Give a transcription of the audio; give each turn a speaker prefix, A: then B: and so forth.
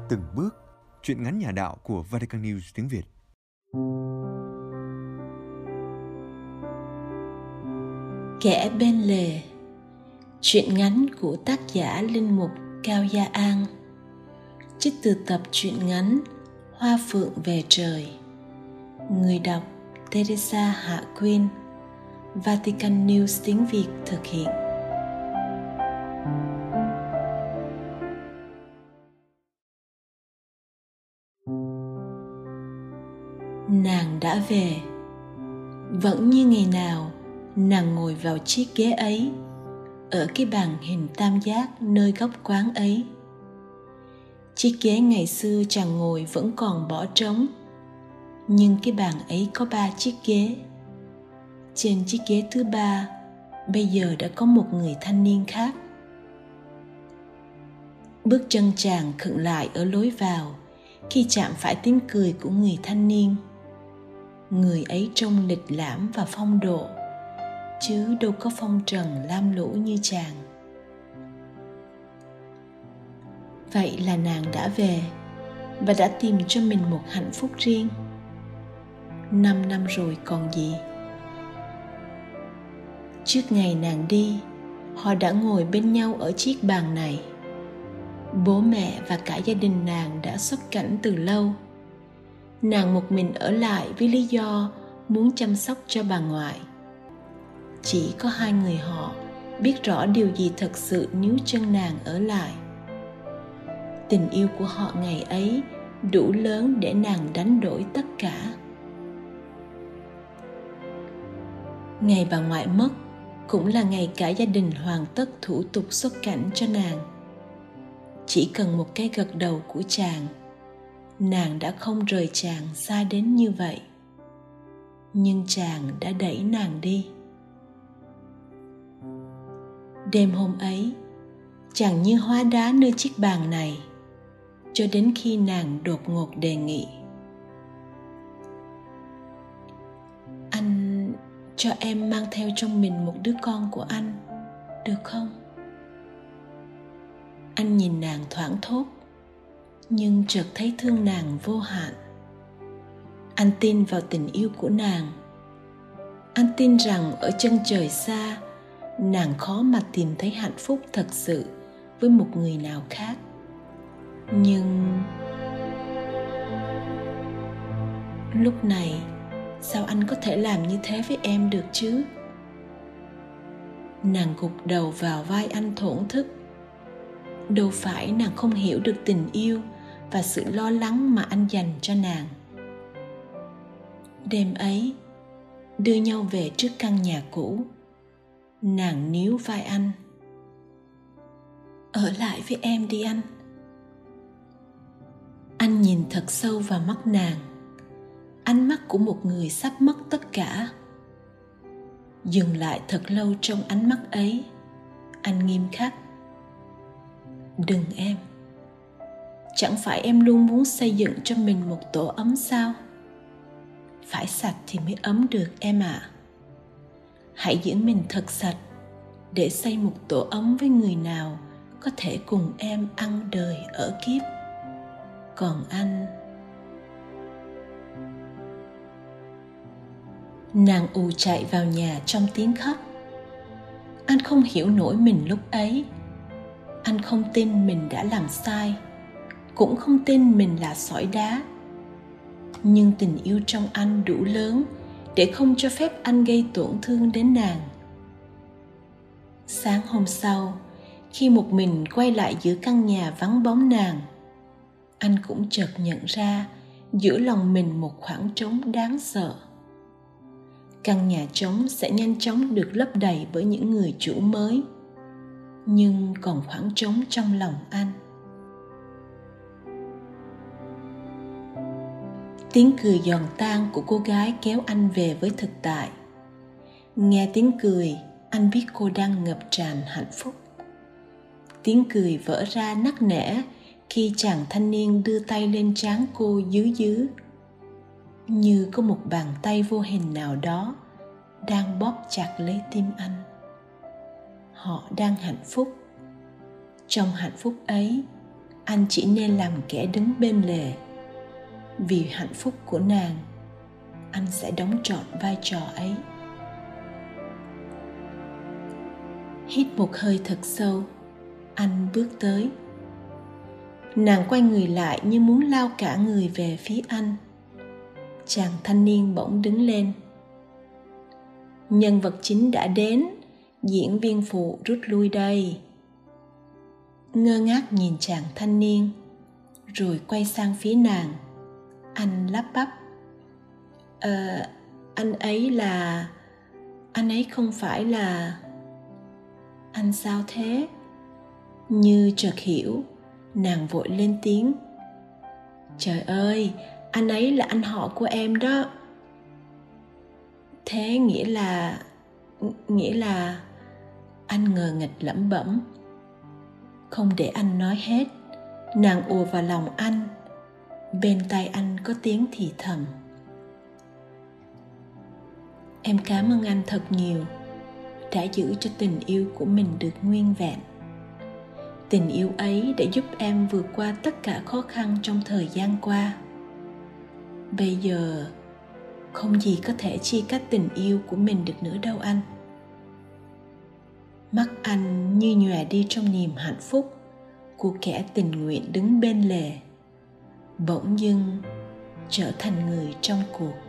A: Từng bước, truyện ngắn nhà đạo của Vatican News tiếng Việt.
B: Kẻ bên lề. Truyện ngắn của tác giả linh mục Cao Gia An. Trích từ tập truyện ngắn Hoa Phượng Về Trời. Người đọc Teresa Hạ Quyên. Vatican News tiếng Việt thực hiện. Nàng đã về. Vẫn như ngày nào, nàng ngồi vào chiếc ghế ấy, ở cái bàn hình tam giác nơi góc quán ấy. Chiếc ghế ngày xưa chàng ngồi vẫn còn bỏ trống, nhưng cái bàn ấy có 3 chiếc ghế. Trên chiếc ghế thứ 3, bây giờ đã có một người thanh niên khác. Bước chân chàng khựng lại ở lối vào khi chạm phải tiếng cười của người thanh niên. Người ấy trông lịch lãm và phong độ, chứ đâu có phong trần lam lũ như chàng. Vậy là nàng đã về và đã tìm cho mình một hạnh phúc riêng. 5 năm rồi còn gì. Trước ngày nàng đi, họ đã ngồi bên nhau ở chiếc bàn này. Bố mẹ và cả gia đình nàng đã xuất cảnh từ lâu. Nàng một mình ở lại với lý do muốn chăm sóc cho bà ngoại. Chỉ có 2 người họ biết rõ điều gì thật sự níu chân nàng ở lại. Tình yêu của họ ngày ấy đủ lớn để nàng đánh đổi tất cả. Ngày bà ngoại mất cũng là ngày cả gia đình hoàn tất thủ tục xuất cảnh cho nàng. Chỉ cần một cái gật đầu của chàng, nàng đã không rời chàng xa đến như vậy. Nhưng chàng đã đẩy nàng đi. Đêm hôm ấy, chàng như hóa đá nơi chiếc bàn này, cho đến khi nàng đột ngột đề nghị: "Anh cho em mang theo trong mình một đứa con của anh, được không?" Anh nhìn nàng thoảng thốt, nhưng chợt thấy thương nàng vô hạn. Anh tin vào tình yêu của nàng. Anh tin rằng ở chân trời xa, nàng khó mà tìm thấy hạnh phúc thật sự với một người nào khác. Nhưng lúc này, sao anh có thể làm như thế với em được chứ? Nàng gục đầu vào vai anh thổn thức. Đâu phải nàng không hiểu được tình yêu và sự lo lắng mà anh dành cho nàng. Đêm ấy, đưa nhau về trước căn nhà cũ, nàng níu vai anh: "Ở lại với em đi anh." Anh nhìn thật sâu vào mắt nàng, ánh mắt của một người sắp mất tất cả. Dừng lại thật lâu trong ánh mắt ấy, anh nghiêm khắc: "Đừng em. Chẳng phải em luôn muốn xây dựng cho mình một tổ ấm sao? Phải sạch thì mới ấm được em ạ. Hãy giữ mình thật sạch để xây một tổ ấm với người nào có thể cùng em ăn đời ở kiếp. Còn anh..." Nàng ù chạy vào nhà trong tiếng khóc. Anh không hiểu nổi mình lúc ấy. Anh không tin mình đã làm sai, cũng không tin mình là sỏi đá. Nhưng tình yêu trong anh đủ lớn để không cho phép anh gây tổn thương đến nàng. Sáng hôm sau, khi một mình quay lại giữa căn nhà vắng bóng nàng, anh cũng chợt nhận ra giữa lòng mình một khoảng trống đáng sợ. Căn nhà trống sẽ nhanh chóng được lấp đầy bởi những người chủ mới, nhưng còn khoảng trống trong lòng anh. Tiếng cười giòn tan của cô gái kéo anh về với thực tại. Nghe tiếng cười, anh biết cô đang ngập tràn hạnh phúc. Tiếng cười vỡ ra nắc nẻ khi chàng thanh niên đưa tay lên trán cô dứ, như có một bàn tay vô hình nào đó đang bóp chặt lấy tim anh. Họ đang hạnh phúc. Trong hạnh phúc ấy, anh chỉ nên làm kẻ đứng bên lề. Vì hạnh phúc của nàng, anh sẽ đóng trọn vai trò ấy. Hít một hơi thật sâu, anh bước tới. Nàng quay người lại như muốn lao cả người về phía anh. Chàng thanh niên bỗng đứng lên. Nhân vật chính đã đến, diễn viên phụ rút lui đây. Ngơ ngác nhìn chàng thanh niên, rồi quay sang phía nàng. Anh lắp bắp. Anh ấy không phải là... Anh sao thế? Như chợt hiểu, nàng vội lên tiếng. Trời ơi, anh ấy là anh họ của em đó. Thế nghĩa là... Anh ngờ nghịch lẩm bẩm. Không để anh nói hết, nàng ùa vào lòng anh. Bên tai anh có tiếng thì thầm. Em cảm ơn anh thật nhiều, đã giữ cho tình yêu của mình được nguyên vẹn. Tình yêu ấy đã giúp em vượt qua tất cả khó khăn trong thời gian qua. Bây giờ không gì có thể chia cắt tình yêu của mình được nữa đâu anh. Mắt anh như nhòe đi trong niềm hạnh phúc của kẻ tình nguyện đứng bên lề, bỗng dưng trở thành người trong cuộc.